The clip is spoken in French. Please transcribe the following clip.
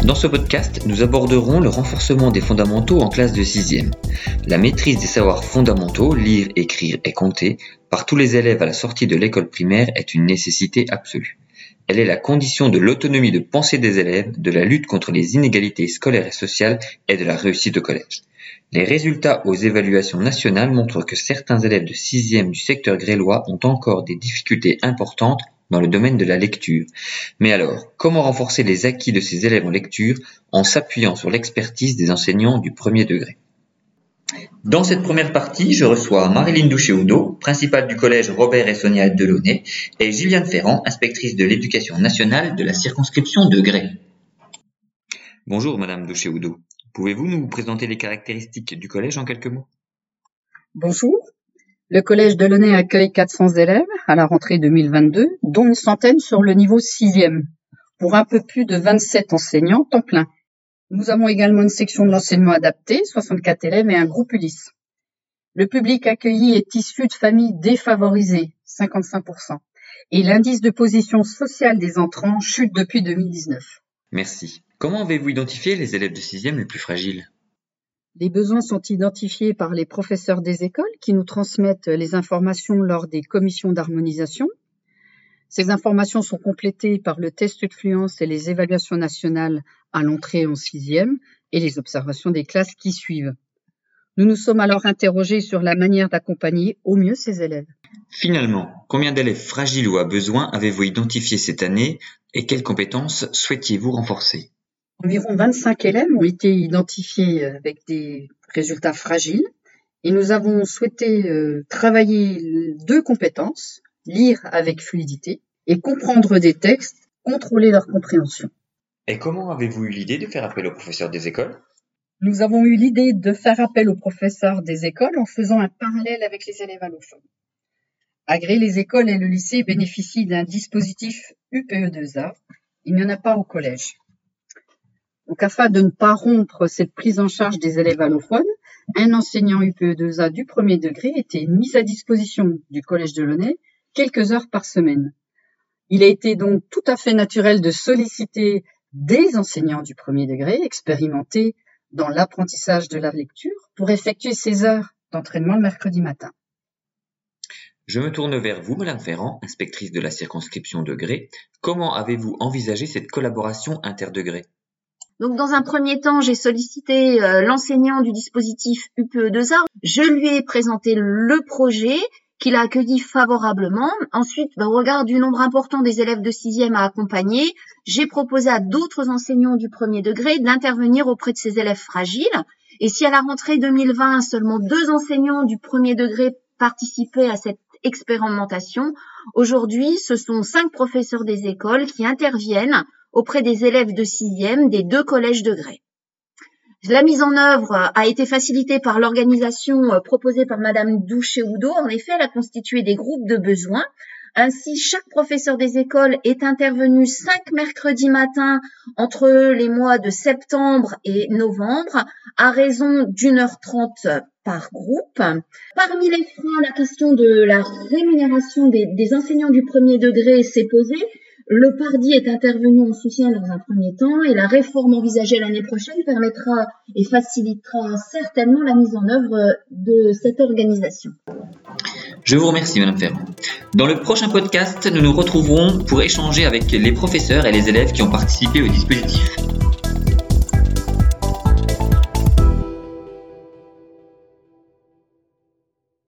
Dans ce podcast, nous aborderons le renforcement des fondamentaux en classe de 6e. La maîtrise des savoirs fondamentaux, lire, écrire et compter, par tous les élèves à la sortie de l'école primaire est une nécessité absolue. Elle est la condition de l'autonomie de pensée des élèves, de la lutte contre les inégalités scolaires et sociales et de la réussite au collège. Les résultats aux évaluations nationales montrent que certains élèves de 6e du secteur grélois ont encore des difficultés importantes dans le domaine de la lecture. Mais alors, comment renforcer les acquis de ces élèves en lecture en s'appuyant sur l'expertise des enseignants du premier degré ? Dans cette première partie, je reçois Marilyn Douché-Oudot, principale du collège Robert et Sonia Delaunay, et Gilliane Ferrand, inspectrice de l'éducation nationale de la circonscription de Gré. Bonjour Madame Douché-Oudot, pouvez-vous nous présenter les caractéristiques du collège en quelques mots ? Bonjour. Le collège Delaunay accueille 400 élèves à la rentrée 2022, dont une centaine sur le niveau 6e, pour un peu plus de 27 enseignants temps plein. Nous avons également une section de l'enseignement adapté, 64 élèves et un groupe Ulysse. Le public accueilli est issu de familles défavorisées, 55%, et l'indice de position sociale des entrants chute depuis 2019. Merci. Comment avez-vous identifié les élèves de 6e les plus fragiles ? Les besoins sont identifiés par les professeurs des écoles qui nous transmettent les informations lors des commissions d'harmonisation. Ces informations sont complétées par le test de fluence et les évaluations nationales à l'entrée en 6e et les observations des classes qui suivent. Nous nous sommes alors interrogés sur la manière d'accompagner au mieux ces élèves. Finalement, combien d'élèves fragiles ou à besoin avez-vous identifié cette année et quelles compétences souhaitiez-vous renforcer ? Environ 25 élèves ont été identifiés avec des résultats fragiles et nous avons souhaité travailler 2 compétences, lire avec fluidité et comprendre des textes, contrôler leur compréhension. Et comment avez-vous eu l'idée de faire appel aux professeurs des écoles ? Nous avons eu l'idée de faire appel aux professeurs des écoles en faisant un parallèle avec les élèves allophones. À Gré, les écoles et le lycée bénéficient d'un dispositif UPE2A. Il n'y en a pas au collège. Donc, afin de ne pas rompre cette prise en charge des élèves allophones, un enseignant UPE2A du premier degré était mis à disposition du collège Delaunay quelques heures par semaine. Il a été donc tout à fait naturel de solliciter des enseignants du premier degré expérimentés dans l'apprentissage de la lecture pour effectuer ces heures d'entraînement le mercredi matin. Je me tourne vers vous, Madame Ferrand, inspectrice de la circonscription de Gré. Comment avez-vous envisagé cette collaboration interdegré ? Donc, dans un premier temps, j'ai sollicité l'enseignant du dispositif UPE2A. Je lui ai présenté le projet qu'il a accueilli favorablement. Ensuite, au regard du nombre important des élèves de 6e à accompagner, j'ai proposé à d'autres enseignants du premier degré d'intervenir auprès de ces élèves fragiles. Et si à la rentrée 2020, seulement 2 enseignants du premier degré participaient à cette expérimentation, aujourd'hui, ce sont 5 professeurs des écoles qui interviennent auprès des élèves de 6e des 2 collèges de Gré. La mise en œuvre a été facilitée par l'organisation proposée par Madame Douché-Oudot. En effet, elle a constitué des groupes de besoins. Ainsi, chaque professeur des écoles est intervenu 5 mercredis matins entre les mois de septembre et novembre, à raison d'1h30 par groupe. Parmi les freins, la question de la rémunération des enseignants du premier degré s'est posée. Le PARDI est intervenu en soutien dans un premier temps et la réforme envisagée l'année prochaine permettra et facilitera certainement la mise en œuvre de cette organisation. Je vous remercie, Madame Ferrand. Dans le prochain podcast, nous nous retrouverons pour échanger avec les professeurs et les élèves qui ont participé au dispositif.